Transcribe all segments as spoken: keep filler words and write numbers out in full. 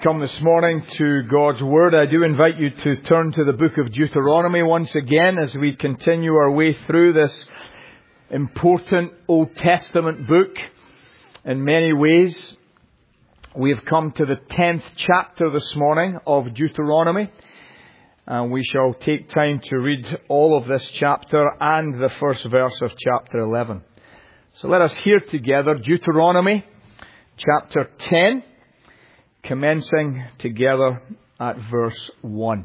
Come this morning to God's Word. I do invite you to turn to the book of Deuteronomy once again as we continue our way through this important Old Testament book. In many ways, we have come to the tenth chapter this morning of Deuteronomy, and we shall take time to read all of this chapter and the first verse of chapter eleven. So let us hear together Deuteronomy chapter ten. Commencing together at verse one.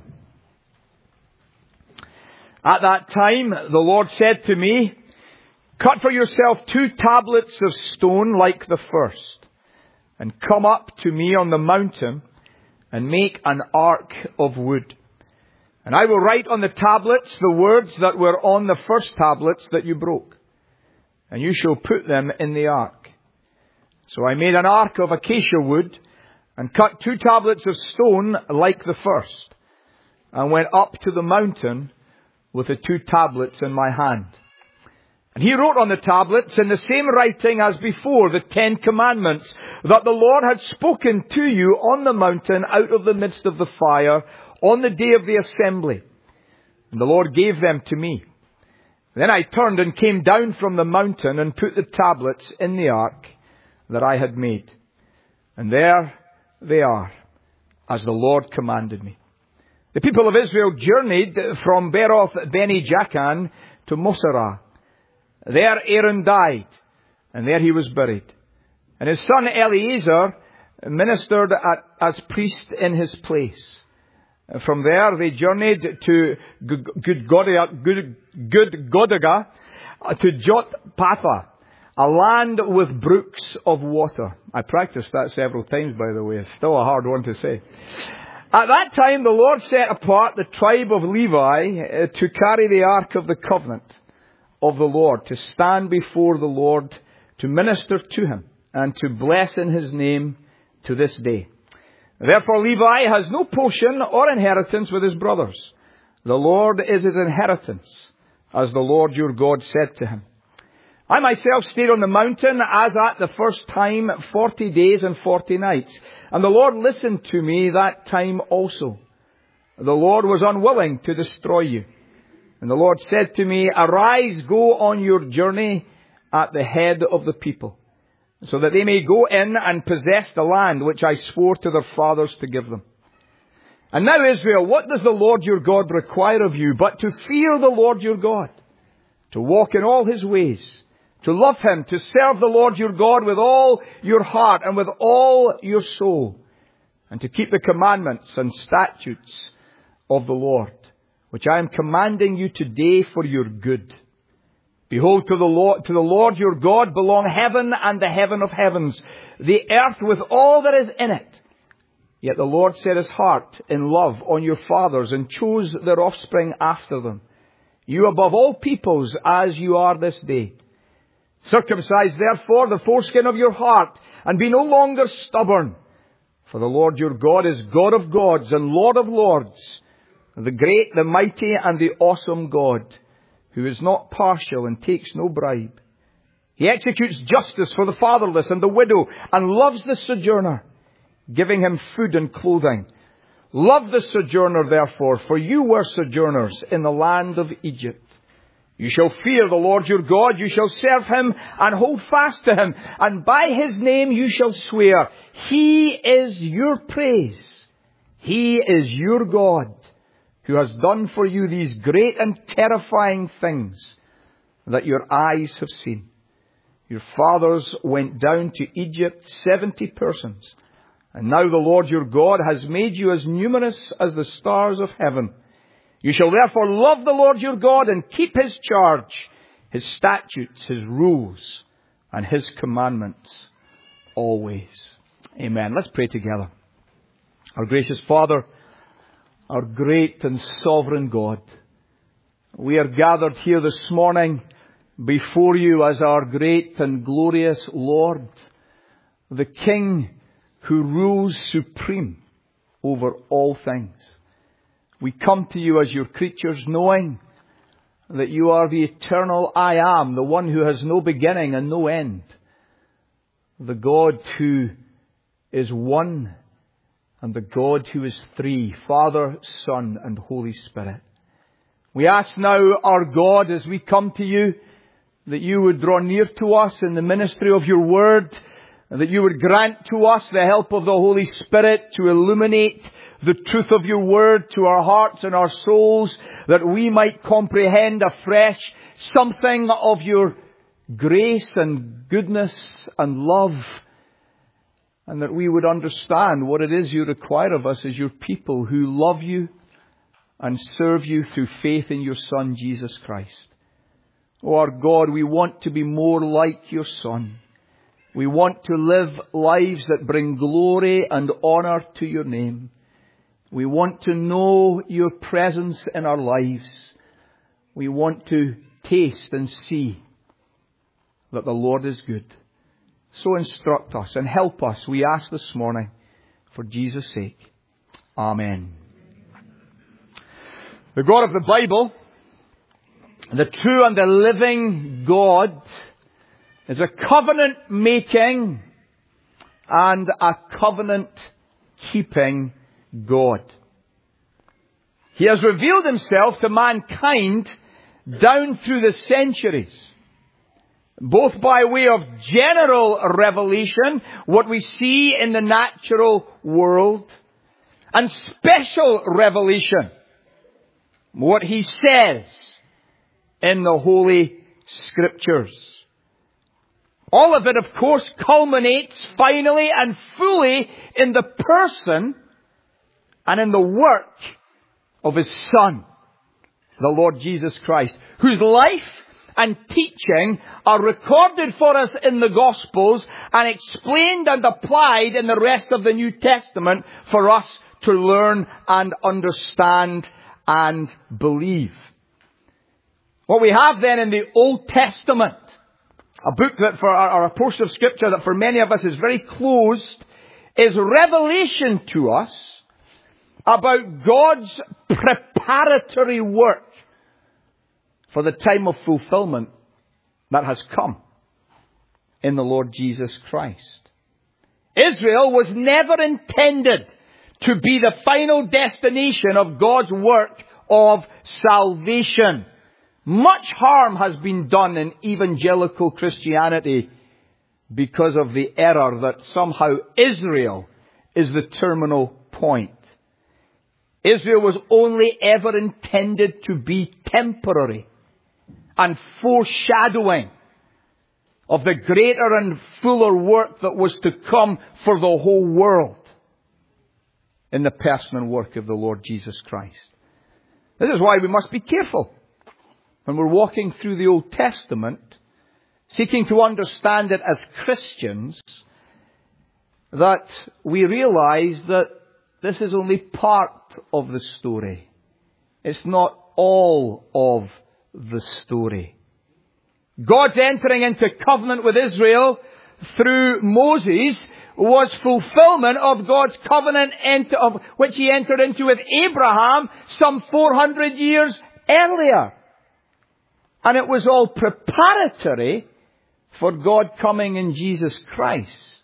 At that time, the Lord said to me, "Cut for yourself two tablets of stone like the first, and come up to me on the mountain, and make an ark of wood. And I will write on the tablets the words that were on the first tablets that you broke, and you shall put them in the ark." So I made an ark of acacia wood, and cut two tablets of stone like the first, and went up to the mountain with the two tablets in my hand. And he wrote on the tablets in the same writing as before the Ten Commandments that the Lord had spoken to you on the mountain out of the midst of the fire on the day of the assembly. And the Lord gave them to me. Then I turned and came down from the mountain and put the tablets in the ark that I had made. And there they are, as the Lord commanded me. The people of Israel journeyed from Beroth Beni Jaakan to Moserah. There Aaron died, and there he was buried. And his son Eleazar ministered at, as priest in his place. From there they journeyed to Gudgodaga, to Jotbatha, a land with brooks of water. I practiced that several times, by the way. It's still a hard one to say. At that time, the Lord set apart the tribe of Levi to carry the ark of the covenant of the Lord, to stand before the Lord, to minister to him, and to bless in his name to this day. Therefore, Levi has no portion or inheritance with his brothers. The Lord is his inheritance, as the Lord your God said to him. I myself stayed on the mountain as at the first time forty days and forty nights. And the Lord listened to me that time also. The Lord was unwilling to destroy you. And the Lord said to me, "Arise, go on your journey at the head of the people, so that they may go in and possess the land which I swore to their fathers to give them. And now, Israel, what does the Lord your God require of you but to fear the Lord your God, to walk in all his ways, to love him, to serve the Lord your God with all your heart and with all your soul, and to keep the commandments and statutes of the Lord, which I am commanding you today for your good. Behold, to the Lord, to the Lord your God belong heaven and the heaven of heavens, the earth with all that is in it. Yet the Lord set his heart in love on your fathers and chose their offspring after them, you above all peoples as you are this day. Circumcise therefore the foreskin of your heart, and be no longer stubborn. For the Lord your God is God of gods and Lord of lords, the great, the mighty, and the awesome God, who is not partial and takes no bribe. He executes justice for the fatherless and the widow, and loves the sojourner, giving him food and clothing. Love the sojourner, therefore, for you were sojourners in the land of Egypt. You shall fear the Lord your God, you shall serve him and hold fast to him, and by his name you shall swear. He is your praise. He is your God, who has done for you these great and terrifying things that your eyes have seen. Your fathers went down to Egypt, seventy persons, and now the Lord your God has made you as numerous as the stars of heaven. You shall therefore love the Lord your God and keep his charge, his statutes, his rules, and his commandments always." Amen. Let's pray together. Our gracious Father, our great and sovereign God, we are gathered here this morning before you as our great and glorious Lord, the King who rules supreme over all things. We come to you as your creatures, knowing that you are the eternal I am, the one who has no beginning and no end, the God who is one and the God who is three, Father, Son, and Holy Spirit. We ask now, our God, as we come to you, that you would draw near to us in the ministry of your word, and that you would grant to us the help of the Holy Spirit to illuminate the truth of your word to our hearts and our souls, that we might comprehend afresh something of your grace and goodness and love, and that we would understand what it is you require of us as your people who love you and serve you through faith in your Son, Jesus Christ. Oh, our God, we want to be more like your Son. We want to live lives that bring glory and honor to your name. We want to know your presence in our lives. We want to taste and see that the Lord is good. So instruct us and help us, we ask this morning, for Jesus' sake. Amen. The God of the Bible, the true and the living God, is a covenant-making and a covenant-keeping God. He has revealed himself to mankind down through the centuries, both by way of general revelation, what we see in the natural world, and special revelation, what he says in the Holy Scriptures. All of it, of course, culminates finally and fully in the person and in the work of his Son, the Lord Jesus Christ, whose life and teaching are recorded for us in the Gospels and explained and applied in the rest of the New Testament for us to learn and understand and believe. What we have then in the Old Testament, a book that for, or a portion of Scripture that for many of us is very closed, is revelation to us about God's preparatory work for the time of fulfillment that has come in the Lord Jesus Christ. Israel was never intended to be the final destination of God's work of salvation. Much harm has been done in evangelical Christianity because of the error that somehow Israel is the terminal point. Israel was only ever intended to be temporary and foreshadowing of the greater and fuller work that was to come for the whole world in the person and work of the Lord Jesus Christ. This is why we must be careful when we're walking through the Old Testament, seeking to understand it as Christians, that we realize that this is only part of the story. It's not all of the story. God's entering into covenant with Israel through Moses was fulfillment of God's covenant of which he entered into with Abraham some four hundred years earlier. And it was all preparatory for God coming in Jesus Christ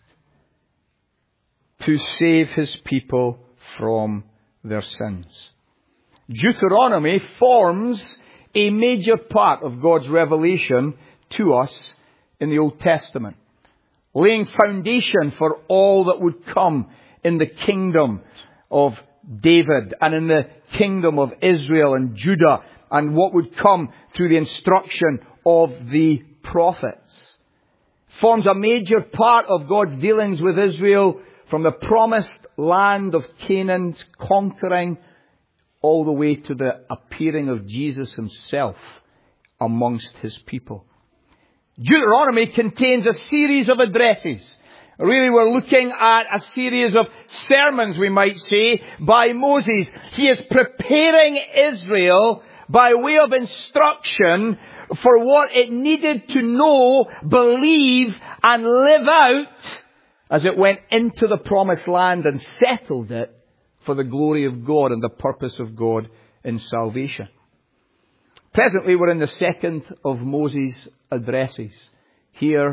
to save his people from their sins. Deuteronomy forms a major part of God's revelation to us in the Old Testament, laying foundation for all that would come in the kingdom of David and in the kingdom of Israel and Judah, and what would come through the instruction of the prophets. Forms a major part of God's dealings with Israel from the promised land of Canaan's conquering all the way to the appearing of Jesus himself amongst his people. Deuteronomy contains a series of addresses. Really, we're looking at a series of sermons, we might say, by Moses. He is preparing Israel by way of instruction for what it needed to know, believe, and live out as it went into the promised land and settled it for the glory of God and the purpose of God in salvation. Presently, we're in the second of Moses' addresses here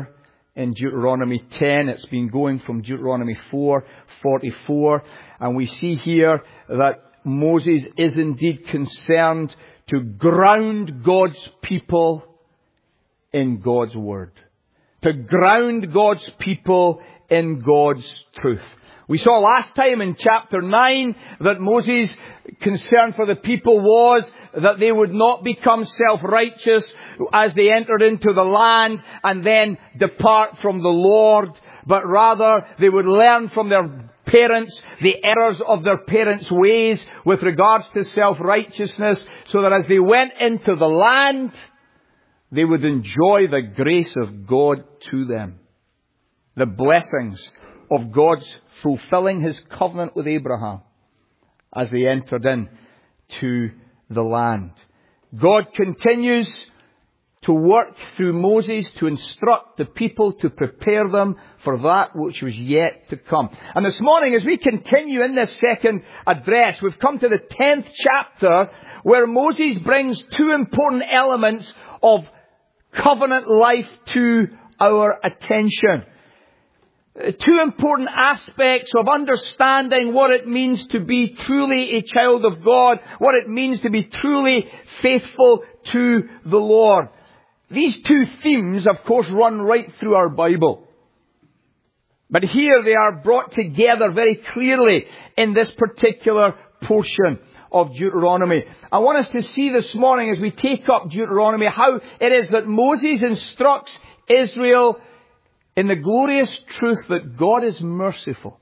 in Deuteronomy ten. It's been going from Deuteronomy four forty-four. And we see here that Moses is indeed concerned to ground God's people in God's Word. To ground God's people in God's truth. We saw last time in chapter nine that Moses' concern for the people was that they would not become self-righteous as they entered into the land and then depart from the Lord, but rather they would learn from their parents the errors of their parents' ways with regards to self-righteousness, so that as they went into the land, they would enjoy the grace of God to them. The blessings of God's fulfilling His covenant with Abraham as they entered in to the land. God continues to work through Moses to instruct the people, to prepare them for that which was yet to come. And this morning, as we continue in this second address, we've come to the tenth chapter, where Moses brings two important elements of covenant life to our attention. Two important aspects of understanding what it means to be truly a child of God, what it means to be truly faithful to the Lord. These two themes, of course, run right through our Bible. But here they are brought together very clearly in this particular portion of Deuteronomy. I want us to see this morning, as we take up Deuteronomy, how it is that Moses instructs Israel in the glorious truth that God is merciful,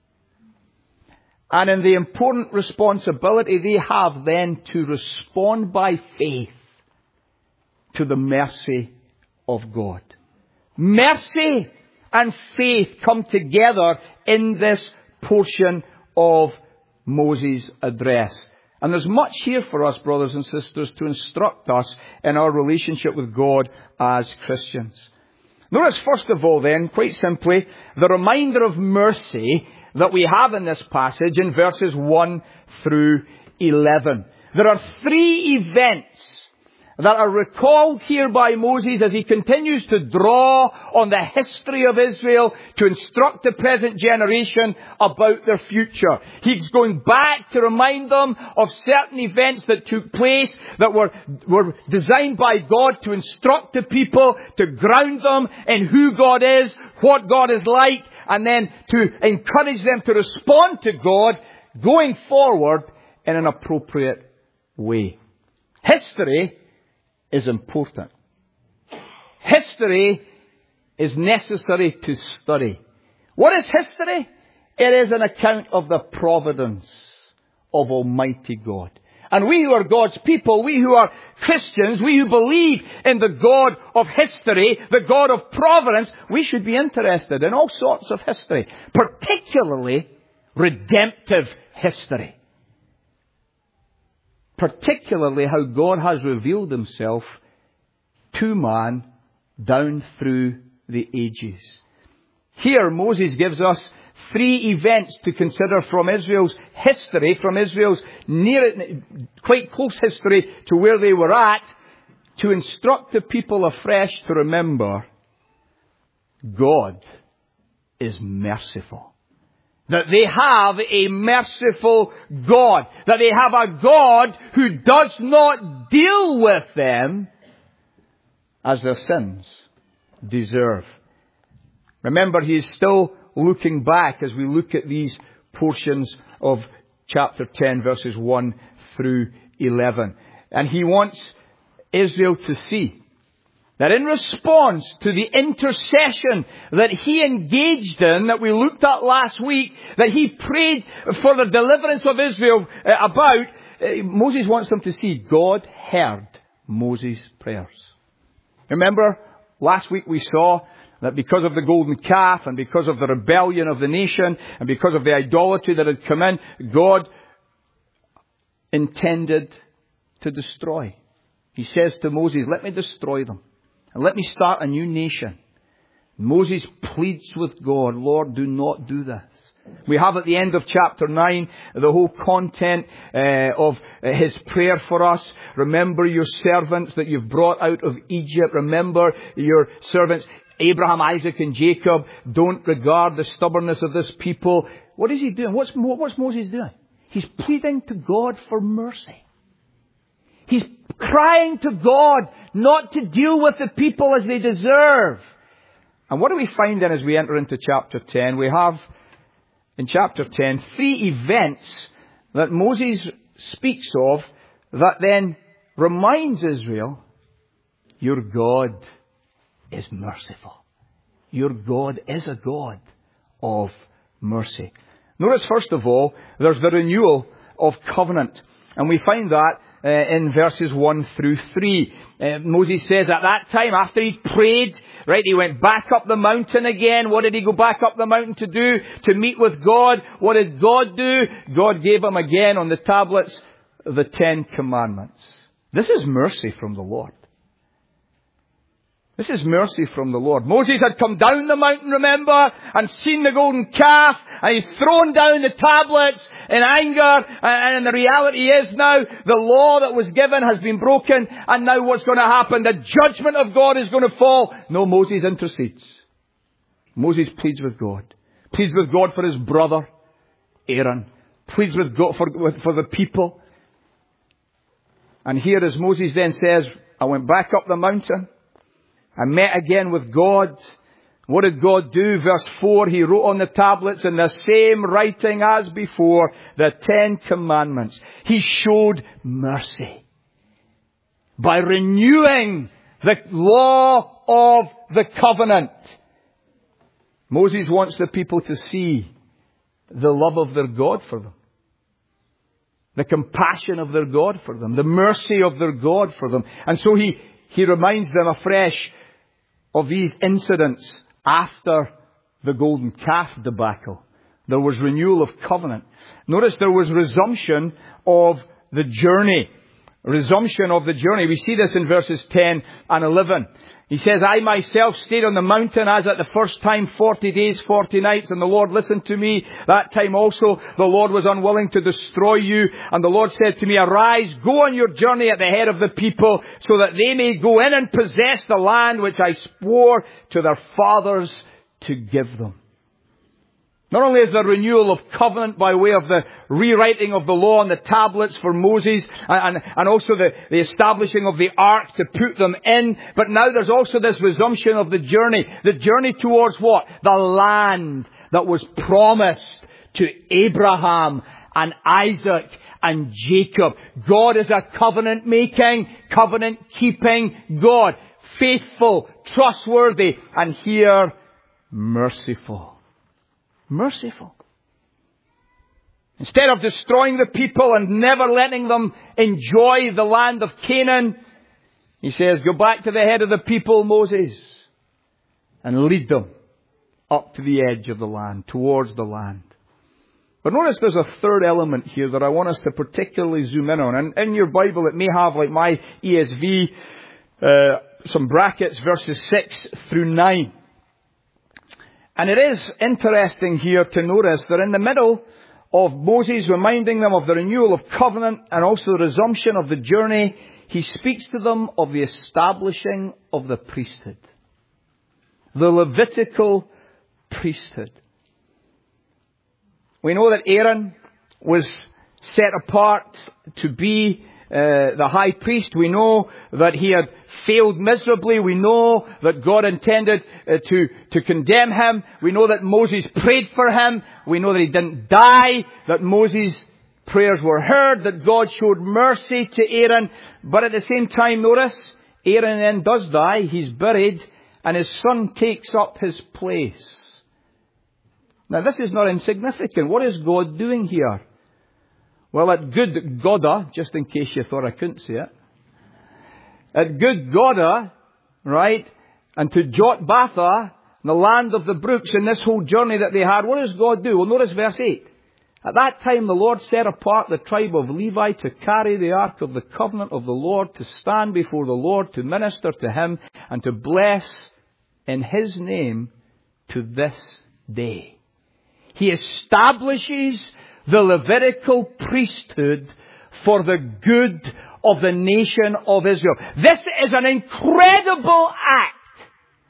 and in the important responsibility they have then to respond by faith to the mercy of God. Mercy and faith come together in this portion of Moses' address. And there's much here for us, brothers and sisters, to instruct us in our relationship with God as Christians. Notice, first of all, then, quite simply, the reminder of mercy that we have in this passage in verses one through eleven. There are three events that are recalled here by Moses as he continues to draw on the history of Israel to instruct the present generation about their future. He's going back to remind them of certain events that took place that were, were designed by God to instruct the people, to ground them in who God is, what God is like, and then to encourage them to respond to God going forward in an appropriate way. History is important. History is necessary to study. What is history? It is an account of the providence of Almighty God. And we who are God's people, we who are Christians, we who believe in the God of history, the God of providence, we should be interested in all sorts of history, particularly redemptive history. Particularly how God has revealed Himself to man down through the ages. Here Moses gives us three events to consider from Israel's history, from Israel's near, quite close history to where they were at, to instruct the people afresh to remember God is merciful. That they have a merciful God. That they have a God who does not deal with them as their sins deserve. Remember, He is still looking back as we look at these portions of chapter ten, verses one through eleven. And He wants Israel to see that in response to the intercession that He engaged in, that we looked at last week, that He prayed for the deliverance of Israel about, Moses wants them to see God heard Moses' prayers. Remember, last week we saw that because of the golden calf and because of the rebellion of the nation and because of the idolatry that had come in, God intended to destroy. He says to Moses, let me destroy them. And let me start a new nation. Moses pleads with God, Lord, do not do this. We have at the end of chapter nine the whole content uh, of uh, his prayer for us. Remember your servants that you've brought out of Egypt. Remember your servants Abraham, Isaac and Jacob. Don't regard the stubbornness of this people. What is he doing? What's, what's Moses doing? He's pleading to God for mercy. He's crying to God not to deal with the people as they deserve. And what do we find then as we enter into chapter ten? We have, in chapter ten, three events that Moses speaks of that then reminds Israel, your God is merciful. Your God is a God of mercy. Notice, first of all, there's the renewal of covenant. And we find that uh, in verses one through three. Uh, Moses says at that time, after he prayed, right, he went back up the mountain again. What did he go back up the mountain to do? To meet with God. What did God do? God gave him again on the tablets the Ten Commandments. This is mercy from the Lord. This is mercy from the Lord. Moses had come down the mountain, remember, and seen the golden calf, and he'd thrown down the tablets in anger, and the reality is now the law that was given has been broken, and now what's going to happen? The judgment of God is going to fall. No, Moses intercedes. Moses pleads with God. Pleads with God for his brother, Aaron. Pleads with God for, with, for the people. And here as Moses then says, I went back up the mountain. I met again with God. What did God do? Verse four, he wrote on the tablets in the same writing as before, the Ten Commandments. He showed mercy by renewing the law of the covenant. Moses wants the people to see the love of their God for them. The compassion of their God for them. The mercy of their God for them. And so he, he reminds them afresh of these incidents after the golden calf debacle. There was renewal of covenant. Notice there was resumption of the journey. Resumption of the journey. We see this in verses ten and eleven. He says, I myself stayed on the mountain as at the first time forty days, forty nights, and the Lord listened to me. That time also the Lord was unwilling to destroy you. And the Lord said to me, arise, go on your journey at the head of the people, so that they may go in and possess the land which I swore to their fathers to give them. Not only is there renewal of covenant by way of the rewriting of the law on the tablets for Moses, and, and, and also the, the establishing of the ark to put them in, but now there's also this resumption of the journey. The journey towards what? The land that was promised to Abraham and Isaac and Jacob. God is a covenant-making, covenant-keeping God. Faithful, trustworthy, and here, merciful. Merciful. Instead of destroying the people and never letting them enjoy the land of Canaan, he says, go back to the head of the people, Moses, and lead them up to the edge of the land, towards the land. But notice there's a third element here that I want us to particularly zoom in on. And in your Bible it may have, like my E S V, uh, some brackets, verses six through nine. And it is interesting here to notice that in the middle of Moses reminding them of the renewal of covenant and also the resumption of the journey, he speaks to them of the establishing of the priesthood. The Levitical priesthood. We know that Aaron was set apart to be Uh, the high priest. We know that he had failed miserably. We know that God intended uh, to, to condemn him. We know that Moses prayed for him. We know that he didn't die, that Moses' prayers were heard, that God showed mercy to Aaron. But at the same time, notice, Aaron then does die. He's buried, and his son takes up his place. Now this is not insignificant. What is God doing here? Well, at Good Goda, just in case you thought I couldn't say it, at Good Goda, right, and to Jotbatha, the land of the brooks, in this whole journey that they had, what does God do? Well, notice verse eight. At that time the Lord set apart the tribe of Levi to carry the ark of the covenant of the Lord, to stand before the Lord, to minister to him, and to bless in his name to this day. He establishes the Levitical priesthood for the good of the nation of Israel. This is an incredible act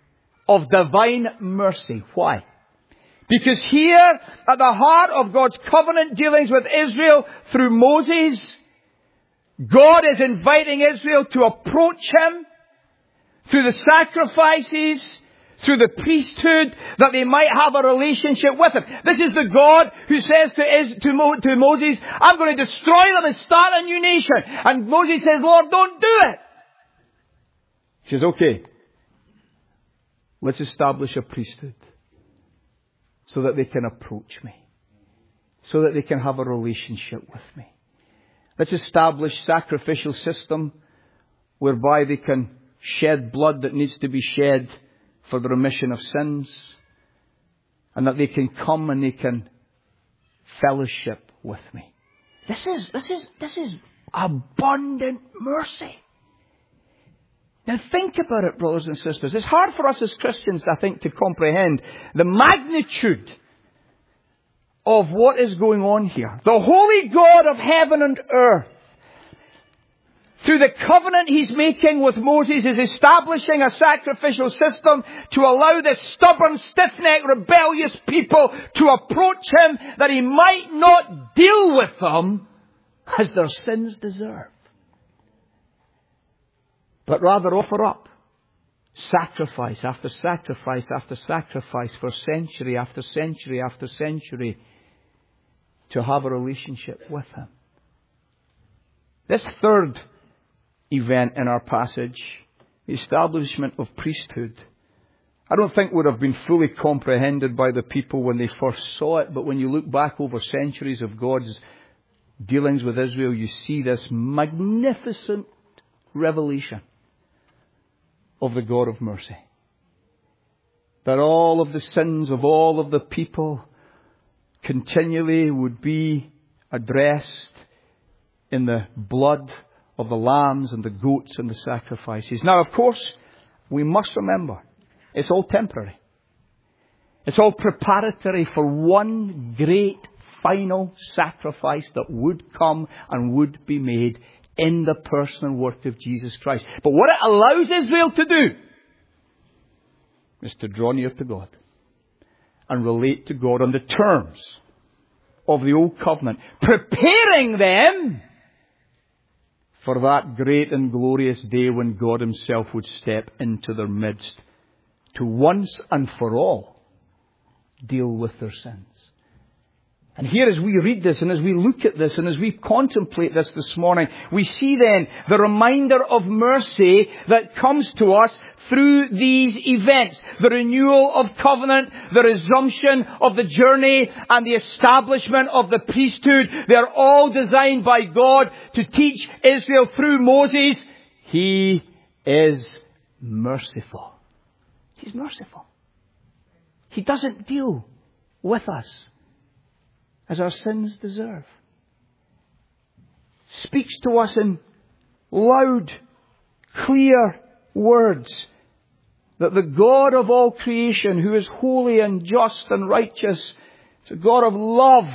of divine mercy. Why? Because here, at the heart of God's covenant dealings with Israel through Moses, God is inviting Israel to approach Him through the sacrifices, through the priesthood, that they might have a relationship with Him. This is the God who says to, Is- to, Mo- to Moses, I'm going to destroy them and start a new nation. And Moses says, Lord, don't do it. He says, okay, let's establish a priesthood so that they can approach me, so that they can have a relationship with me. Let's establish sacrificial system whereby they can shed blood that needs to be shed for the remission of sins, and that they can come and they can fellowship with me. This is, this is, this is abundant mercy. Now think about it, brothers and sisters. It's hard for us as Christians, I think, to comprehend the magnitude of what is going on here. The holy God of heaven and earth, through the covenant He's making with Moses, is establishing a sacrificial system to allow this stubborn, stiff-necked, rebellious people to approach Him, that He might not deal with them as their sins deserve, but rather offer up sacrifice after sacrifice after sacrifice for century after century after century to have a relationship with Him. This third event in our passage, the establishment of priesthood, I don't think would have been fully comprehended by the people when they first saw it, but when you look back over centuries of God's dealings with Israel, you see this magnificent revelation of the God of mercy. That all of the sins of all of the people continually would be addressed in the blood of the lambs and the goats and the sacrifices. Now, of course, we must remember, it's all temporary. It's all preparatory for one great final sacrifice that would come and would be made in the person and work of Jesus Christ. But what it allows Israel to do is to draw near to God and relate to God on the terms of the old covenant, preparing them for that great and glorious day when God Himself would step into their midst to once and for all deal with their sins. And here, as we read this and as we look at this and as we contemplate this this morning, we see then the reminder of mercy that comes to us through these events. The renewal of covenant, the resumption of the journey, and the establishment of the priesthood. They're all designed by God to teach Israel through Moses, He is merciful. He's merciful. He doesn't deal with us as our sins deserve. Speaks to us in loud, clear words that the God of all creation, who is holy and just and righteous, is a God of love,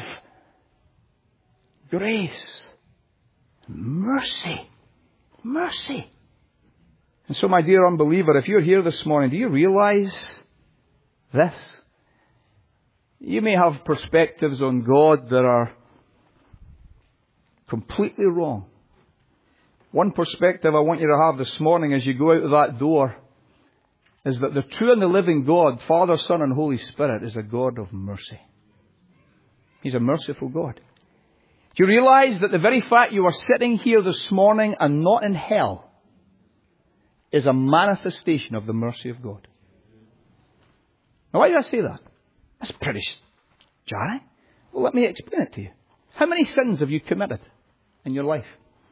grace, mercy. Mercy. And so, my dear unbeliever, if you're here this morning, do you realize this? You may have perspectives on God that are completely wrong. One perspective I want you to have this morning as you go out of that door is that the true and the living God, Father, Son, and Holy Spirit, is a God of mercy. He's a merciful God. Do you realize that the very fact you are sitting here this morning and not in hell is a manifestation of the mercy of God? Now, why do I say that? That's pretty jarring. Well, let me explain it to you. How many sins have you committed in your life?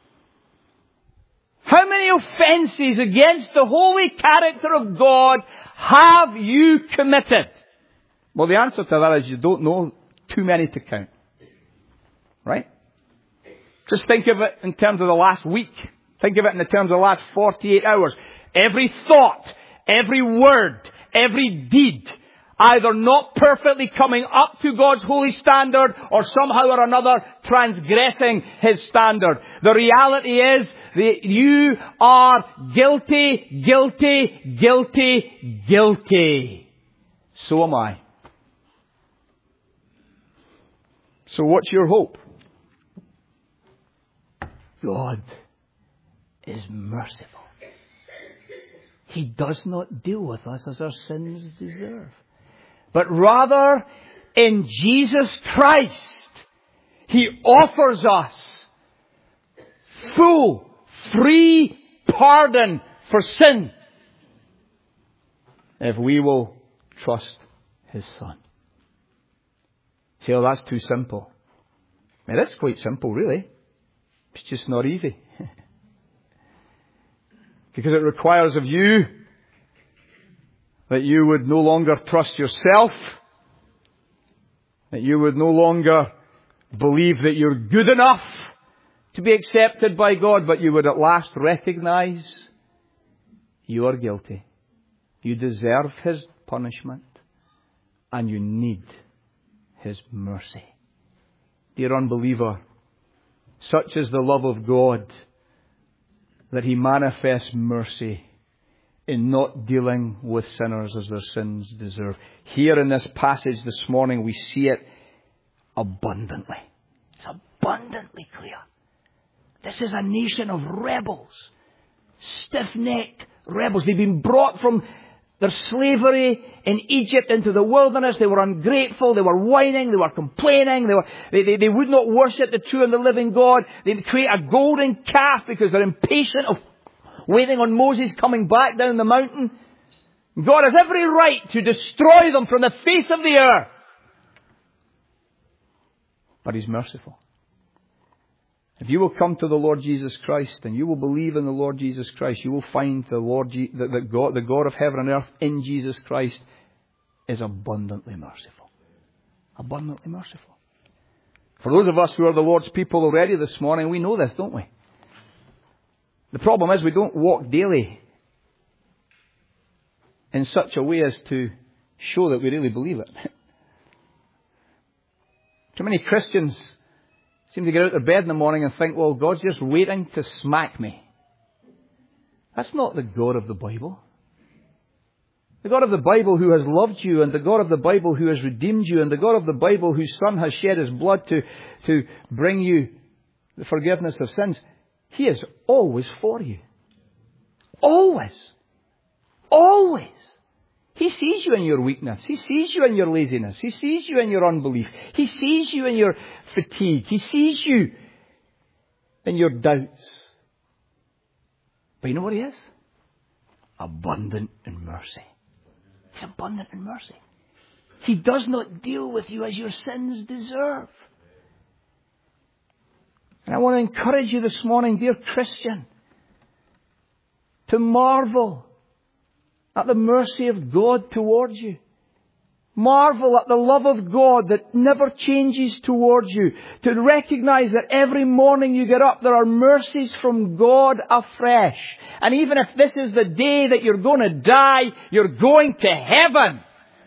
How many offences against the holy character of God have you committed? Well, the answer to that is you don't know too many to count. Right? Just think of it in terms of the last week. Think of it in the terms of the last forty-eight hours. Every thought, every word, every deed, either not perfectly coming up to God's holy standard or somehow or another transgressing His standard. The reality is The, you are guilty, guilty, guilty, guilty. So am I. So what's your hope? God is merciful. He does not deal with us as our sins deserve. But rather, in Jesus Christ, He offers us full, free pardon for sin if we will trust His Son. See, oh, that's too simple. I mean, that's quite simple, really. It's just not easy. Because it requires of you that you would no longer trust yourself, that you would no longer believe that you're good enough to be accepted by God, but you would at last recognize you are guilty. You deserve His punishment, and you need His mercy. Dear unbeliever, such is the love of God that He manifests mercy in not dealing with sinners as their sins deserve. Here in this passage this morning, we see it abundantly. It's abundantly clear. This is a nation of rebels. Stiff-necked rebels. They've been brought from their slavery in Egypt into the wilderness. They were ungrateful. They were whining. They were complaining. They, were, they, they, they would not worship the true and the living God. They create a golden calf because they're impatient of waiting on Moses coming back down the mountain. God has every right to destroy them from the face of the earth. But He's merciful. If you will come to the Lord Jesus Christ and you will believe in the Lord Jesus Christ, you will find the Lord, Je- that the God, the God of heaven and earth in Jesus Christ is abundantly merciful. Abundantly merciful. For those of us who are the Lord's people already this morning, we know this, don't we? The problem is we don't walk daily in such a way as to show that we really believe it. Too many Christians seem to get out of bed in the morning and think, well, God's just waiting to smack me. That's not the God of the Bible. The God of the Bible who has loved you, and the God of the Bible who has redeemed you, and the God of the Bible whose Son has shed His blood to, to bring you the forgiveness of sins, He is always for you. Always. Always. He sees you in your weakness. He sees you in your laziness. He sees you in your unbelief. He sees you in your fatigue. He sees you in your doubts. But you know what He is? Abundant in mercy. He's abundant in mercy. He does not deal with you as your sins deserve. And I want to encourage you this morning, dear Christian, to marvel at the mercy of God towards you. Marvel at the love of God that never changes towards you. To recognize that every morning you get up, there are mercies from God afresh. And even if this is the day that you're going to die, you're going to heaven.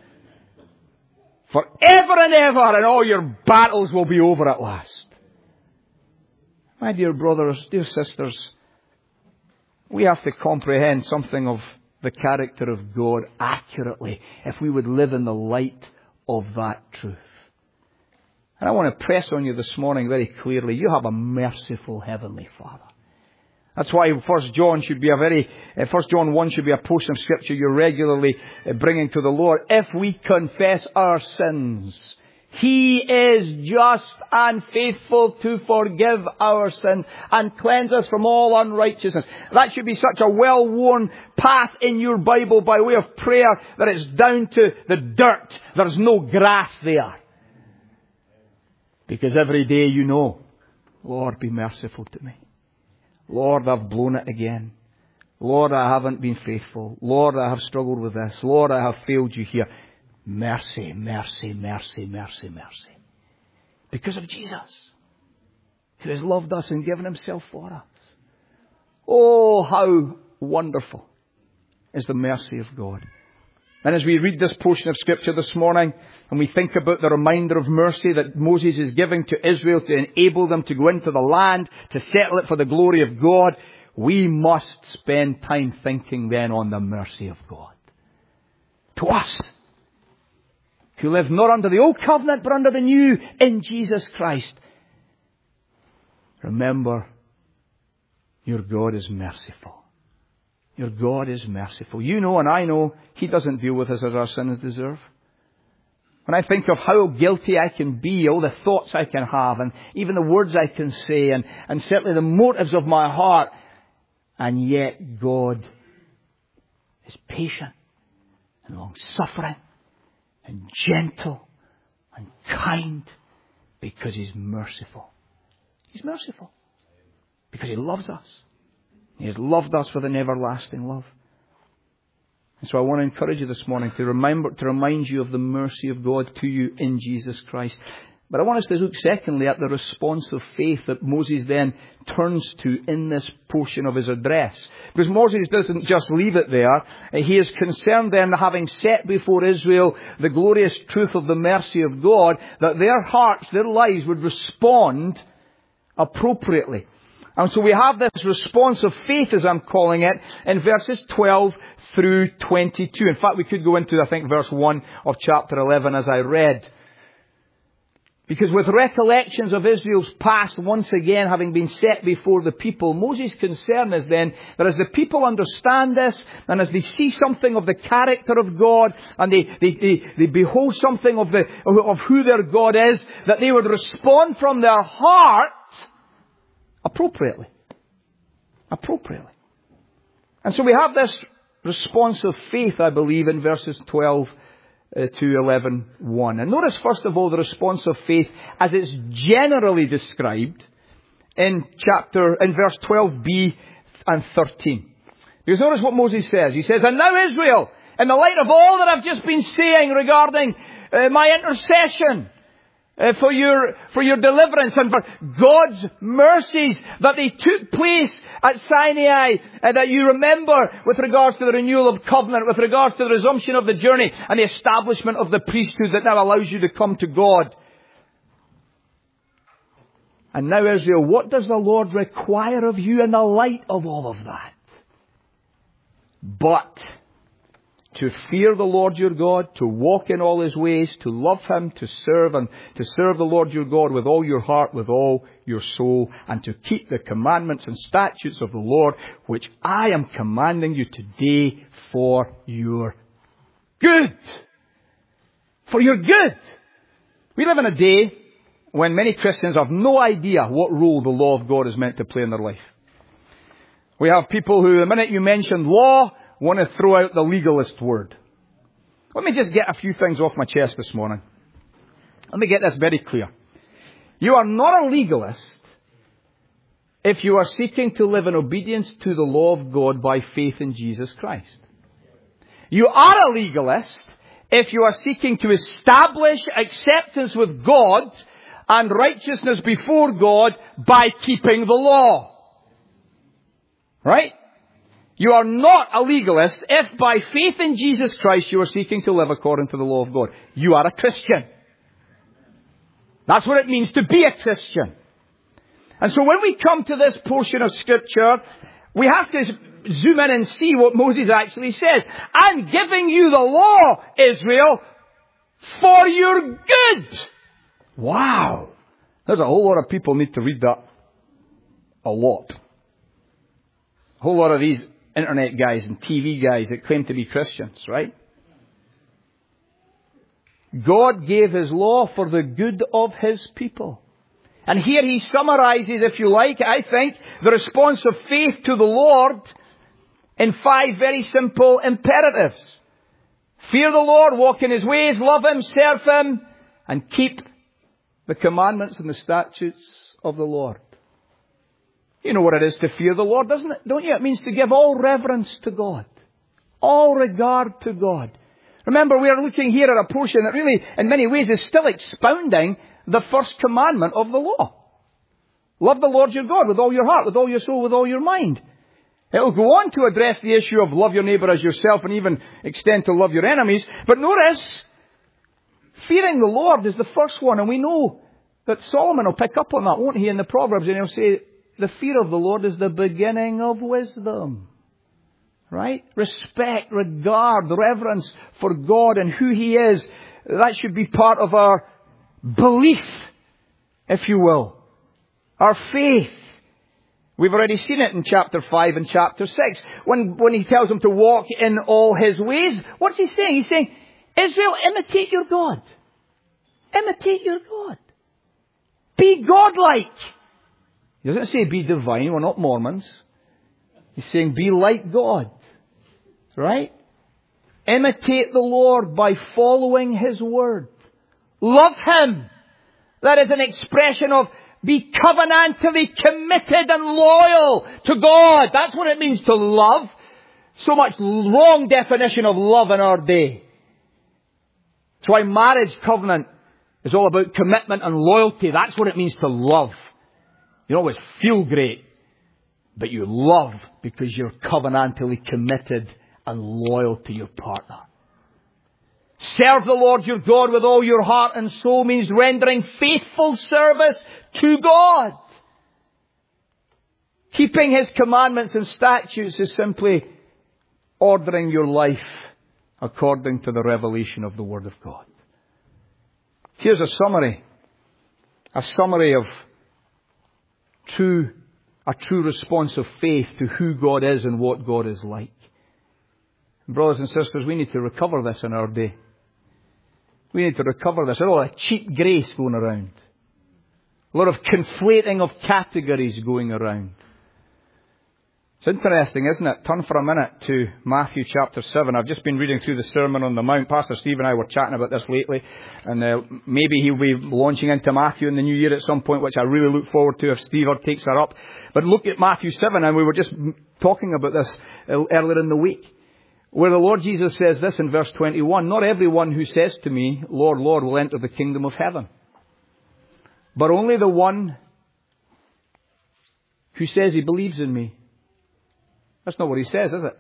Forever and ever, and all your battles will be over at last. My dear brothers, dear sisters, we have to comprehend something of the character of God accurately if we would live in the light of that truth. And I want to press on you this morning very clearly. You have a merciful Heavenly Father. That's why First John should be a very, First John one should be a portion of Scripture you're regularly bringing to the Lord. If we confess our sins, He is just and faithful to forgive our sins and cleanse us from all unrighteousness. That should be such a well-worn path in your Bible by way of prayer that it's down to the dirt. There's no grass there. Because every day you know, Lord, be merciful to me. Lord, I've blown it again. Lord, I haven't been faithful. Lord, I have struggled with this. Lord, I have failed you here. Mercy, mercy, mercy, mercy, mercy. Because of Jesus, who has loved us and given Himself for us. Oh, how wonderful is the mercy of God. And as we read this portion of Scripture this morning, and we think about the reminder of mercy that Moses is giving to Israel to enable them to go into the land, to settle it for the glory of God, we must spend time thinking then on the mercy of God. To us, who live not under the old covenant, but under the new in Jesus Christ. Remember, your God is merciful. Your God is merciful. You know and I know He doesn't deal with us as our sins deserve. When I think of how guilty I can be, all the thoughts I can have, and even the words I can say, and, and certainly the motives of my heart, and yet God is patient and long-suffering and gentle and kind because He's merciful. He's merciful because He loves us. He has loved us with an everlasting love. And so I want to encourage you this morning to remember, to remind you of the mercy of God to you in Jesus Christ. But I want us to look secondly at the response of faith that Moses then turns to in this portion of his address. Because Moses doesn't just leave it there. He is concerned then, having set before Israel the glorious truth of the mercy of God, that their hearts, their lives would respond appropriately. And so we have this response of faith, as I'm calling it, in verses twelve through twenty-two. In fact, we could go into, I think, verse one of chapter eleven as I read. Because with recollections of Israel's past once again having been set before the people, Moses' concern is then that as the people understand this, and as they see something of the character of God, and they, they, they, they behold something of, the, of who their God is, that they would respond from their heart appropriately. Appropriately. And so we have this response of faith, I believe, in verses twelve to eleven one. And notice first of all the response of faith as it's generally described in chapter, in verse twelve b and thirteen. Because notice what Moses says. He says, "And now Israel, in the light of all that I've just been saying regarding uh, my intercession, Uh, for your, for your deliverance and for God's mercies that they took place at Sinai, and that you remember with regards to the renewal of covenant, with regards to the resumption of the journey and the establishment of the priesthood that now allows you to come to God. And now Israel, what does the Lord require of you in the light of all of that? But to fear the Lord your God, to walk in all His ways, to love Him, to serve and to serve the Lord your God with all your heart, with all your soul, and to keep the commandments and statutes of the Lord, which I am commanding you today for your good." For your good. We live in a day when many Christians have no idea what role the law of God is meant to play in their life. We have people who, the minute you mention law, want to throw out the legalist word. Let me just get a few things off my chest this morning. Let me get this very clear. You are not a legalist if you are seeking to live in obedience to the law of God by faith in Jesus Christ. You are a legalist if you are seeking to establish acceptance with God and righteousness before God by keeping the law. Right? You are not a legalist if by faith in Jesus Christ you are seeking to live according to the law of God. You are a Christian. That's what it means to be a Christian. And so when we come to this portion of Scripture, we have to zoom in and see what Moses actually says. "I'm giving you the law, Israel, for your good." Wow. There's a whole lot of people need to read that a lot. A whole lot of these internet guys and T V guys that claim to be Christians, right? God gave His law for the good of His people. And here He summarizes, if you like, I think, the response of faith to the Lord in five very simple imperatives. Fear the Lord, walk in His ways, love Him, serve Him, and keep the commandments and the statutes of the Lord. You know what it is to fear the Lord, doesn't it? Don't you? It means to give all reverence to God. All regard to God. Remember, we are looking here at a portion that really, in many ways, is still expounding the first commandment of the law. Love the Lord your God with all your heart, with all your soul, with all your mind. It'll go on to address the issue of love your neighbour as yourself and even extend to love your enemies. But notice, fearing the Lord is the first one. And we know that Solomon will pick up on that, won't he, in the Proverbs. And he'll say, the fear of the Lord is the beginning of wisdom. Right? Respect, regard, reverence for God and who He is. That should be part of our belief, if you will. Our faith. We've already seen it in chapter five and chapter six. When, when He tells them to walk in all His ways, what's He saying? He's saying, Israel, imitate your God. Imitate your God. Be godlike. He doesn't say be divine. We're not Mormons. He's saying be like God. Right? Imitate the Lord by following His word. Love Him. That is an expression of be covenantally committed and loyal to God. That's what it means to love. So much wrong definition of love in our day. That's why marriage covenant is all about commitment and loyalty. That's what it means to love. You don't always feel great, but you love because you're covenantally committed and loyal to your partner. Serve the Lord your God with all your heart and soul means rendering faithful service to God. Keeping His commandments and statutes is simply ordering your life according to the revelation of the Word of God. Here's a summary. A summary of true, a true response of faith to who God is and what God is like. Brothers and sisters, we need to recover this in our day. We need to recover this. There's a lot of cheap grace going around. A lot of conflating of categories going around. It's interesting, isn't it? Turn for a minute to Matthew chapter seven. I've just been reading through the Sermon on the Mount. Pastor Steve and I were chatting about this lately. And uh, maybe he'll be launching into Matthew in the new year at some point, which I really look forward to if Steve takes her up. But look at Matthew seven, and we were just talking about this earlier in the week, where the Lord Jesus says this in verse twenty-one, "Not everyone who says to me, 'Lord, Lord,' will enter the kingdom of heaven, but only the one who says he believes in me." That's not what He says, is it?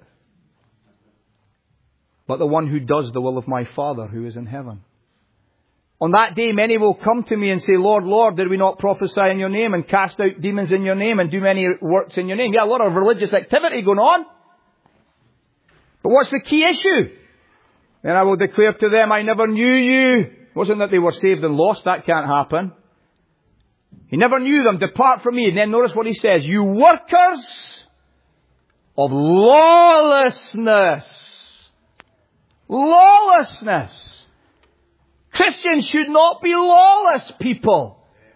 "But the one who does the will of my Father who is in heaven. On that day many will come to me and say, 'Lord, Lord, did we not prophesy in your name and cast out demons in your name and do many works in your name?'" Yeah, a lot of religious activity going on. But what's the key issue? "Then I will declare to them, I never knew you." It wasn't that they were saved and lost. That can't happen. He never knew them. "Depart from me." And then notice what He says. "You workers of lawlessness." Lawlessness. Christians should not be lawless people.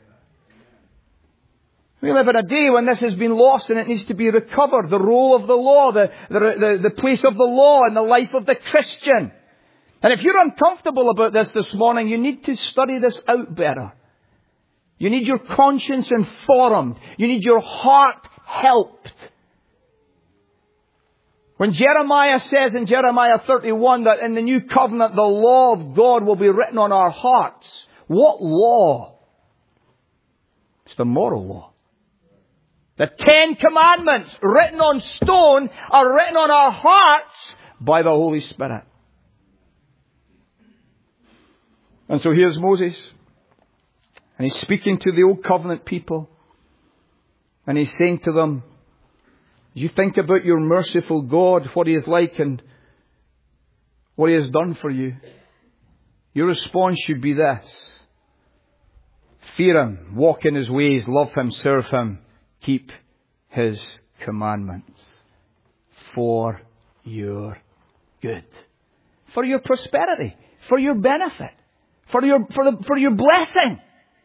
We live in a day when this has been lost and it needs to be recovered. The role of the law, the, the, the, the place of the law in the life of the Christian. And if you're uncomfortable about this this morning, you need to study this out better. You need your conscience informed. You need your heart helped. When Jeremiah says in Jeremiah thirty-one that in the new covenant the law of God will be written on our hearts, what law? It's the moral law. The Ten Commandments written on stone are written on our hearts by the Holy Spirit. And so here's Moses. And he's speaking to the Old Covenant people. And he's saying to them, as you think about your merciful God, what He is like and what He has done for you, your response should be this. Fear Him, walk in His ways, love Him, serve Him, keep His commandments for your good, for your prosperity, for your benefit, for your, for the, for your blessing.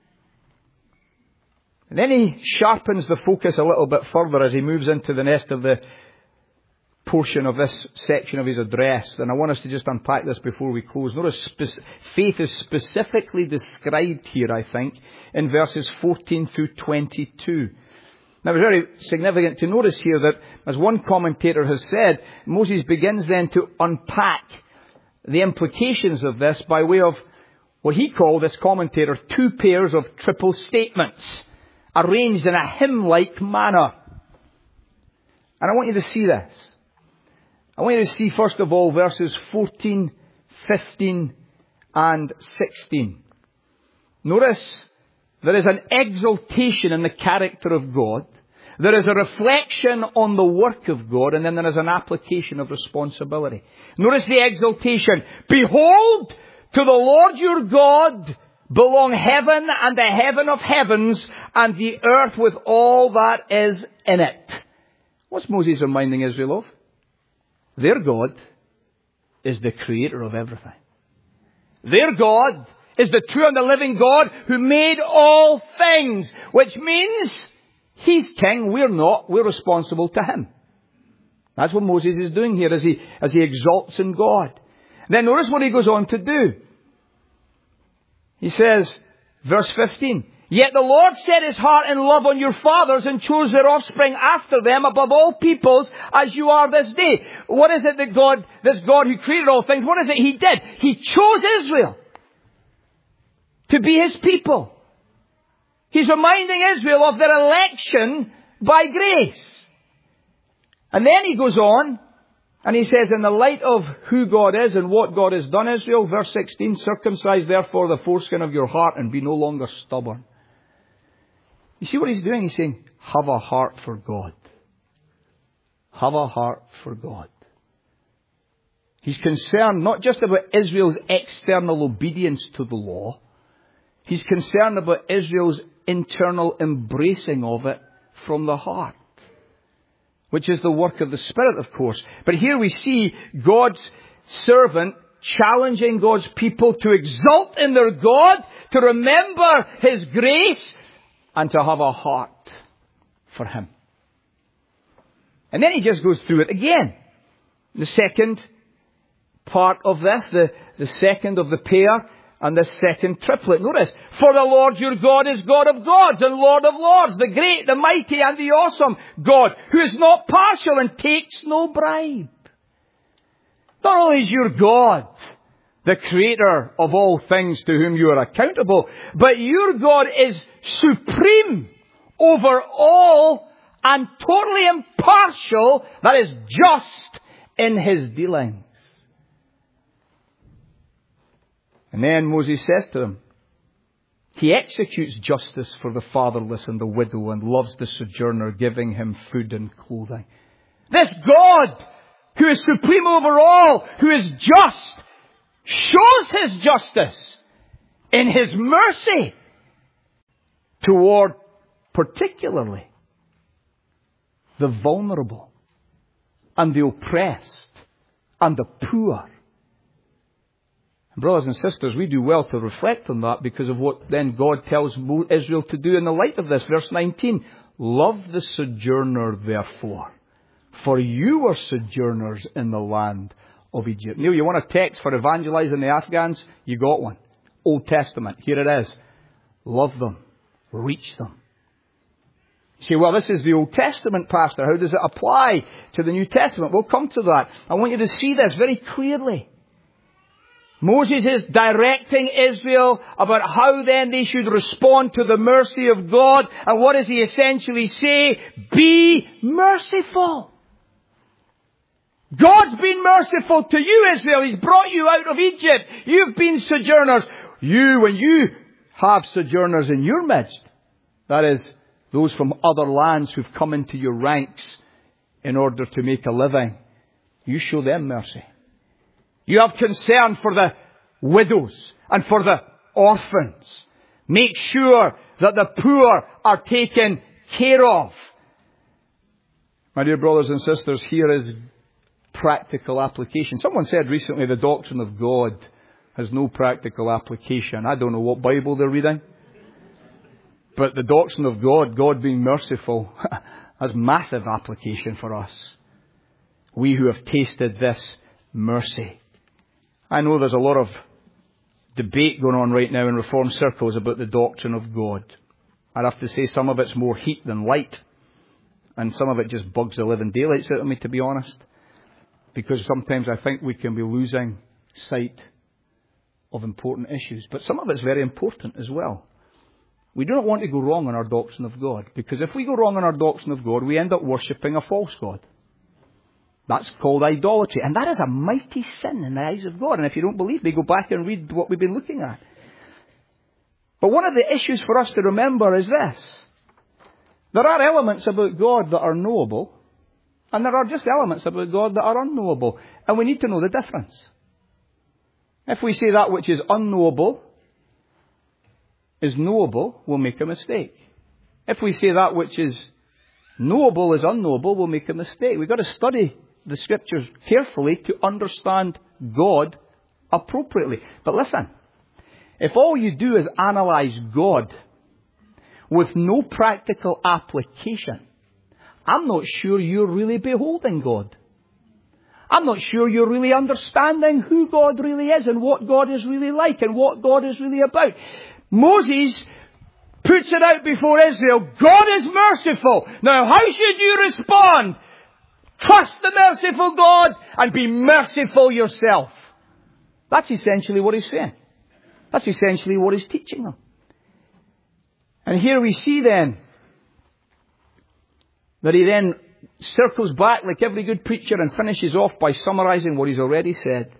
And then he sharpens the focus a little bit further as he moves into the rest of the portion of this section of his address. And I want us to just unpack this before we close. Notice spec- faith is specifically described here, I think, in verses fourteen through twenty-two. Now it's very significant to notice here that, as one commentator has said, Moses begins then to unpack the implications of this by way of what he called, this commentator, two pairs of triple statements, arranged in a hymn-like manner. And I want you to see this. I want you to see, first of all, verses fourteen, fifteen, and sixteen. Notice there is an exaltation in the character of God. There is a reflection on the work of God, and then there is an application of responsibility. Notice the exaltation. Behold, to the Lord your God belong heaven and the heaven of heavens, and the earth with all that is in it. What's Moses reminding Israel of? Their God is the creator of everything. Their God is the true and the living God who made all things, which means He's king, we're not, we're responsible to Him. That's what Moses is doing here as he, as he exalts in God. Then notice what he goes on to do. He says, verse fifteen, yet the Lord set His heart in love on your fathers and chose their offspring after them above all peoples as you are this day. What is it that God, this God who created all things, what is it He did? He chose Israel to be His people. He's reminding Israel of their election by grace. And then he goes on, and he says, in the light of who God is and what God has done, Israel, verse sixteen, circumcise therefore the foreskin of your heart and be no longer stubborn. You see what he's doing? He's saying, have a heart for God. Have a heart for God. He's concerned not just about Israel's external obedience to the law. He's concerned about Israel's internal embracing of it from the heart, which is the work of the Spirit, of course. But here we see God's servant challenging God's people to exult in their God, to remember His grace, and to have a heart for Him. And then he just goes through it again. The second part of this, the, the second of the pair, and the second triplet. Notice, for the Lord your God is God of gods and Lord of lords, the great, the mighty, and the awesome God, who is not partial and takes no bribe. Not only is your God the creator of all things to whom you are accountable, but your God is supreme over all and totally impartial, that is, just in His dealings. And then Moses says to them, He executes justice for the fatherless and the widow and loves the sojourner, giving him food and clothing. This God, who is supreme over all, who is just, shows His justice in His mercy toward particularly the vulnerable and the oppressed and the poor. Brothers and sisters, we do well to reflect on that because of what then God tells Israel to do in the light of this. Verse nineteen, love the sojourner therefore, for you were sojourners in the land of Egypt. Neil, you want a text for evangelizing the Afghans? You got one. Old Testament. Here it is. Love them. Reach them. You say, well, this is the Old Testament, Pastor. How does it apply to the New Testament? We'll come to that. I want you to see this very clearly. Moses is directing Israel about how then they should respond to the mercy of God. And what does he essentially say? Be merciful. God's been merciful to you, Israel. He's brought you out of Egypt. You've been sojourners. You, when you have sojourners in your midst, that is, those from other lands who've come into your ranks in order to make a living, you show them mercy. You have concern for the widows and for the orphans. Make sure that the poor are taken care of. My dear brothers and sisters, here is practical application. Someone said recently the doctrine of God has no practical application. I don't know what Bible they're reading. But the doctrine of God, God being merciful, has massive application for us. We who have tasted this mercy. I know there's a lot of debate going on right now in Reformed circles about the doctrine of God. I'd have to say some of it's more heat than light. And some of it just bugs the living daylights out of me, to be honest. Because sometimes I think we can be losing sight of important issues. But some of it's very important as well. We do not want to go wrong on our doctrine of God. Because if we go wrong on our doctrine of God, we end up worshipping a false God. That's called idolatry. And that is a mighty sin in the eyes of God. And if you don't believe me, go back and read what we've been looking at. But one of the issues for us to remember is this. There are elements about God that are knowable, and there are just elements about God that are unknowable. And we need to know the difference. If we say that which is unknowable is knowable, we'll make a mistake. If we say that which is knowable is unknowable, we'll make a mistake. We've got to study the Scriptures carefully to understand God appropriately. But listen, if all you do is analyze God with no practical application, I'm not sure you're really beholding God. I'm not sure you're really understanding who God really is and what God is really like and what God is really about. Moses puts it out before Israel. God is merciful. Now, how should you respond? Trust the merciful God and be merciful yourself. That's essentially what he's saying. That's essentially what he's teaching them. And here we see then that he then circles back like every good preacher and finishes off by summarizing what he's already said.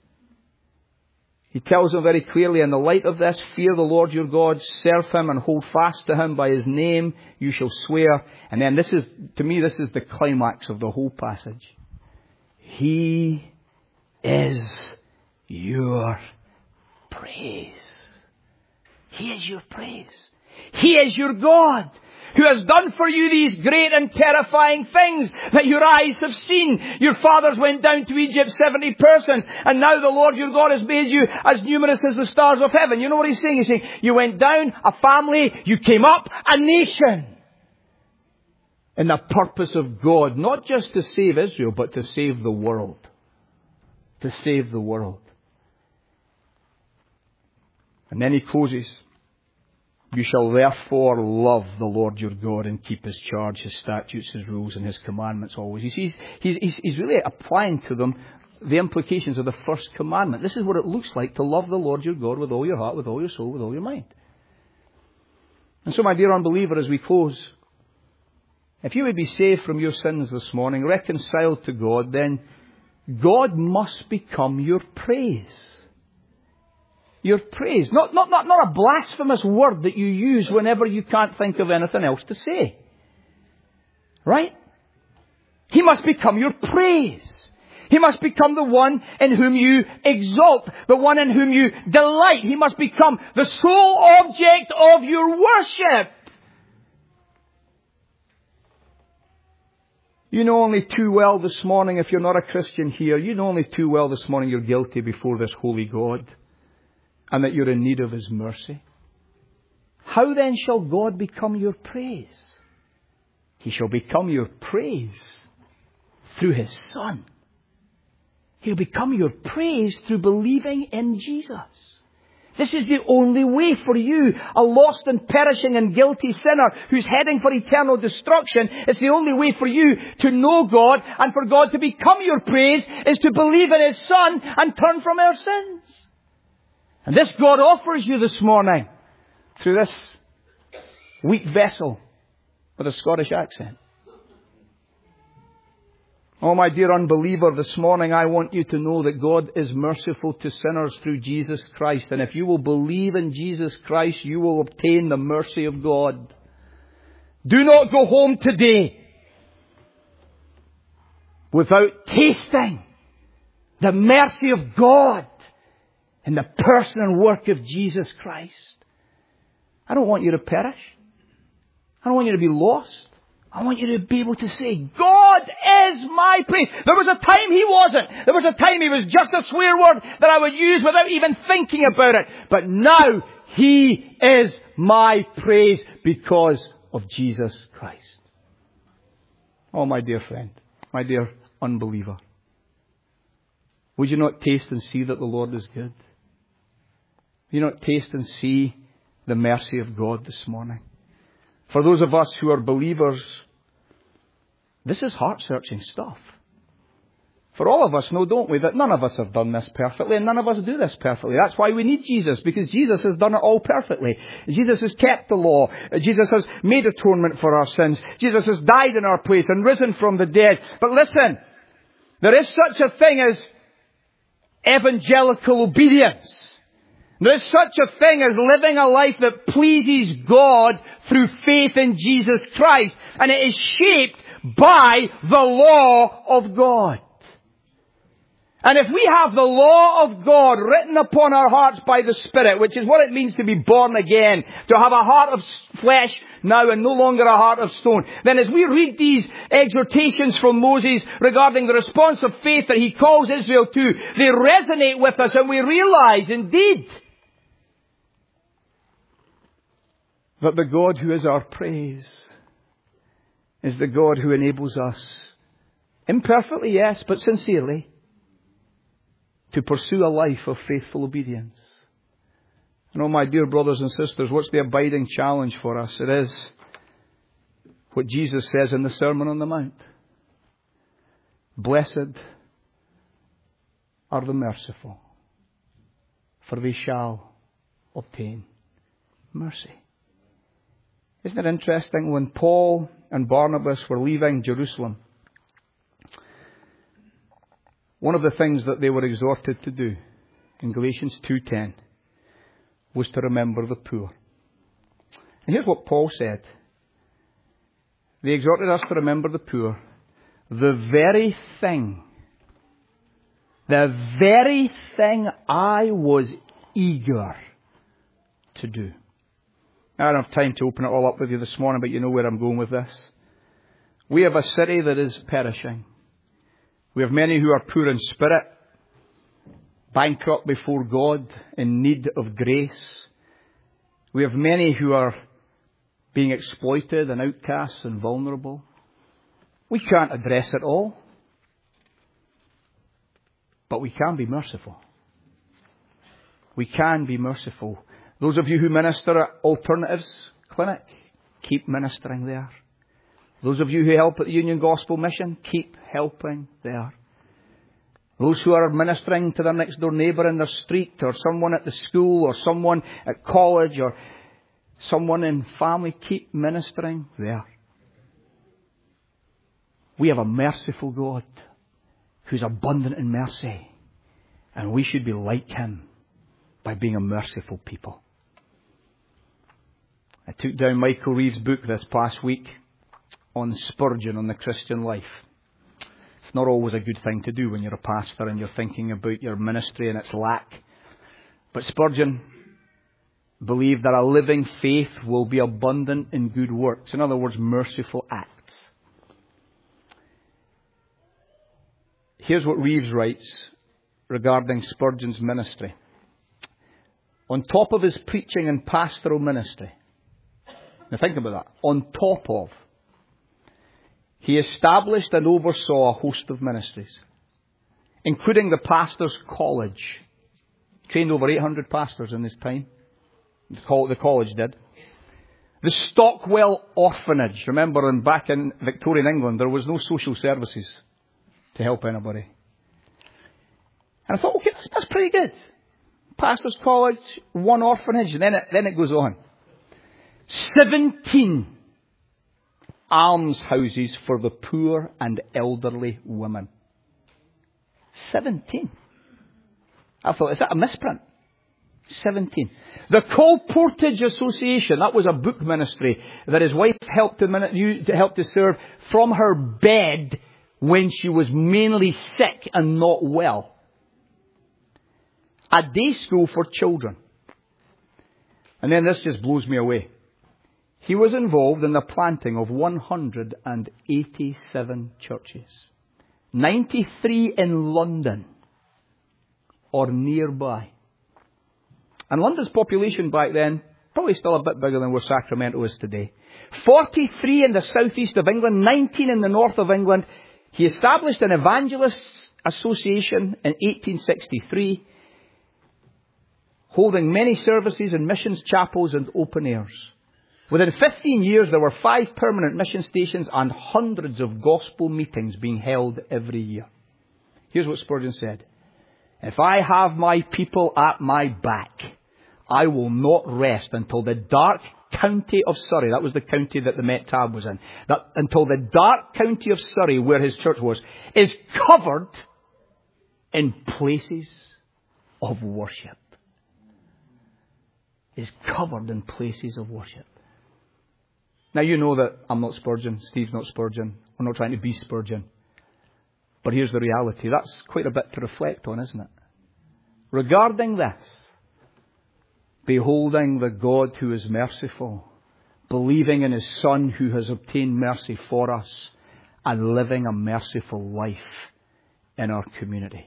He tells them very clearly, in the light of this, fear the Lord your God, serve him and hold fast to him by his name, you shall swear. And then this is, to me, this is the climax of the whole passage. He is your praise. He is your praise. He is your God, who has done for you these great and terrifying things that your eyes have seen. Your fathers went down to Egypt, seventy persons, and now the Lord your God has made you as numerous as the stars of heaven. You know what he's saying? He's saying, you went down a family, you came up a nation. In the purpose of God, not just to save Israel, but to save the world. To save the world. And then he closes. You shall therefore love the Lord your God and keep his charge, his statutes, his rules, and his commandments always. He's, he's, he's, he's really applying to them the implications of the first commandment. This is what it looks like to love the Lord your God with all your heart, with all your soul, with all your mind. And so, my dear unbeliever, as we close, if you would be saved from your sins this morning, reconciled to God, then God must become your praise. Your praise. Not, not, not, not a blasphemous word that you use whenever you can't think of anything else to say. Right? He must become your praise. He must become the one in whom you exalt, the one in whom you delight. He must become the sole object of your worship. You know only too well this morning, if you're not a Christian here, you know only too well this morning you're guilty before this holy God. And that you're in need of his mercy. How then shall God become your praise? He shall become your praise through his Son. He'll become your praise through believing in Jesus. This is the only way for you, a lost and perishing and guilty sinner who's heading for eternal destruction. It's the only way for you to know God and for God to become your praise is to believe in his Son and turn from our sins. And this God offers you this morning through this weak vessel with a Scottish accent. Oh, my dear unbeliever, this morning I want you to know that God is merciful to sinners through Jesus Christ. And if you will believe in Jesus Christ, you will obtain the mercy of God. Do not go home today without tasting the mercy of God in the person and work of Jesus Christ. I don't want you to perish. I don't want you to be lost. I want you to be able to say, God is my praise. There was a time he wasn't. There was a time he was just a swear word that I would use without even thinking about it. But now he is my praise because of Jesus Christ. Oh, my dear friend, my dear unbeliever, would you not taste and see that the Lord is good? You not taste and see the mercy of God this morning. For those of us who are believers, this is heart-searching stuff. For all of us know, don't we, that none of us have done this perfectly and none of us do this perfectly. That's why we need Jesus, because Jesus has done it all perfectly. Jesus has kept the law. Jesus has made atonement for our sins. Jesus has died in our place and risen from the dead. But listen, there is such a thing as evangelical obedience. There is such a thing as living a life that pleases God through faith in Jesus Christ. And it is shaped by the law of God. And if we have the law of God written upon our hearts by the Spirit, which is what it means to be born again, to have a heart of flesh now and no longer a heart of stone, then as we read these exhortations from Moses regarding the response of faith that he calls Israel to, they resonate with us and we realize indeed that the God who is our praise is the God who enables us, imperfectly, yes, but sincerely, to pursue a life of faithful obedience. And oh, my dear brothers and sisters, what's the abiding challenge for us? It is what Jesus says in the Sermon on the Mount. Blessed are the merciful, for they shall obtain mercy. Isn't it interesting when Paul and Barnabas were leaving Jerusalem, one of the things that they were exhorted to do in Galatians two ten was to remember the poor. And here's what Paul said. They exhorted us to remember the poor, the very thing, the very thing I was eager to do. I don't have time to open it all up with you this morning, but you know where I'm going with this. We have a city that is perishing. We have many who are poor in spirit, bankrupt before God, in need of grace. We have many who are being exploited and outcast and vulnerable. We can't address it all, but we can be merciful. We can be merciful. Those of you who minister at Alternatives Clinic, keep ministering there. Those of you who help at the Union Gospel Mission, keep helping there. Those who are ministering to their next door neighbour in their street, or someone at the school, or someone at college, or someone in family, keep ministering there. We have a merciful God who's abundant in mercy, and we should be like Him by being a merciful people. I took down Michael Reeves' book this past week on Spurgeon, on the Christian life. It's not always a good thing to do when you're a pastor and you're thinking about your ministry and its lack. But Spurgeon believed that a living faith will be abundant in good works. In other words, merciful acts. Here's what Reeves writes regarding Spurgeon's ministry. On top of his preaching and pastoral ministry, now think about that, on top of, he established and oversaw a host of ministries, including the Pastors' College. He trained over eight hundred pastors in his time. The college did. The Stockwell Orphanage. Remember, in, back in Victorian England, there was no social services to help anybody. And I thought, okay, that's, that's pretty good. Pastors' College, one orphanage, and then it, then it goes on. Seventeen almshouses for the poor and elderly women. Seventeen. I thought, is that a misprint? Seventeen. The Colportage Association, that was a book ministry that his wife helped to, to help to serve from her bed when she was mainly sick and not well. A day school for children. And then this just blows me away. He was involved in the planting of one hundred eighty-seven churches. ninety-three in London or nearby. And London's population back then, probably still a bit bigger than where Sacramento is today. forty-three in the southeast of England, nineteen in the north of England. He established an evangelists association in eighteen sixty-three, holding many services in missions chapels and open airs. Within fifteen years, there were five permanent mission stations and hundreds of gospel meetings being held every year. Here's what Spurgeon said. If I have my people at my back, I will not rest until the dark county of Surrey, that was the county that the Met Tab was in, that until the dark county of Surrey, where his church was, is covered in places of worship. Is covered in places of worship. Now you know that I'm not Spurgeon, Steve's not Spurgeon, we're not trying to be Spurgeon. But here's the reality. That's quite a bit to reflect on, isn't it? Regarding this, beholding the God who is merciful, believing in His Son who has obtained mercy for us, and living a merciful life in our community.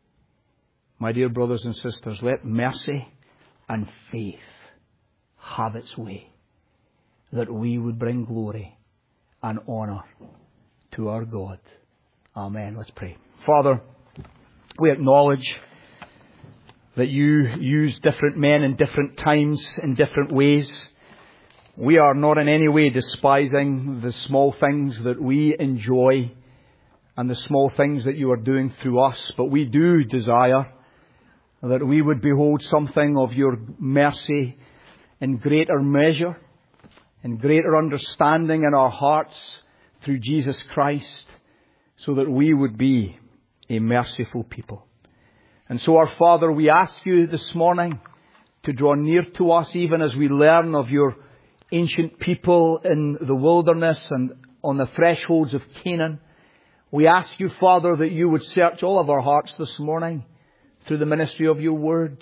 My dear brothers and sisters, let mercy and faith have its way, that we would bring glory and honour to our God. Amen. Let's pray. Father, we acknowledge that you use different men in different times, in different ways. We are not in any way despising the small things that we enjoy and the small things that you are doing through us, but we do desire that we would behold something of your mercy in greater measure, in greater understanding in our hearts through Jesus Christ, so that we would be a merciful people. And so, our Father, we ask you this morning to draw near to us even as we learn of your ancient people in the wilderness and on the thresholds of Canaan. We ask you, Father, that you would search all of our hearts this morning through the ministry of your word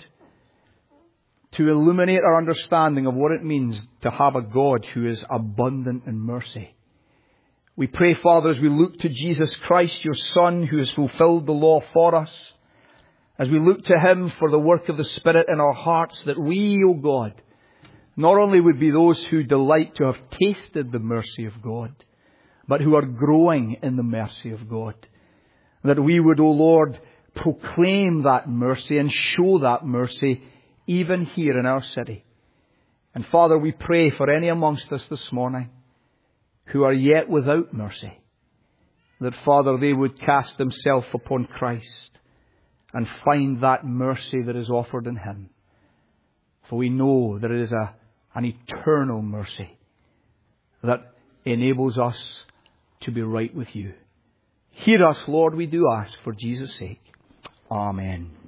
to illuminate our understanding of what it means to have a God who is abundant in mercy. We pray, Father, as we look to Jesus Christ, your Son, who has fulfilled the law for us, as we look to Him for the work of the Spirit in our hearts, that we, O God, not only would be those who delight to have tasted the mercy of God, but who are growing in the mercy of God. That we would, O Lord, proclaim that mercy and show that mercy even here in our city. And Father, we pray for any amongst us this morning who are yet without mercy, that, Father, they would cast themselves upon Christ and find that mercy that is offered in Him. For we know that it is a an eternal mercy that enables us to be right with you. Hear us, Lord, we do ask for Jesus' sake. Amen.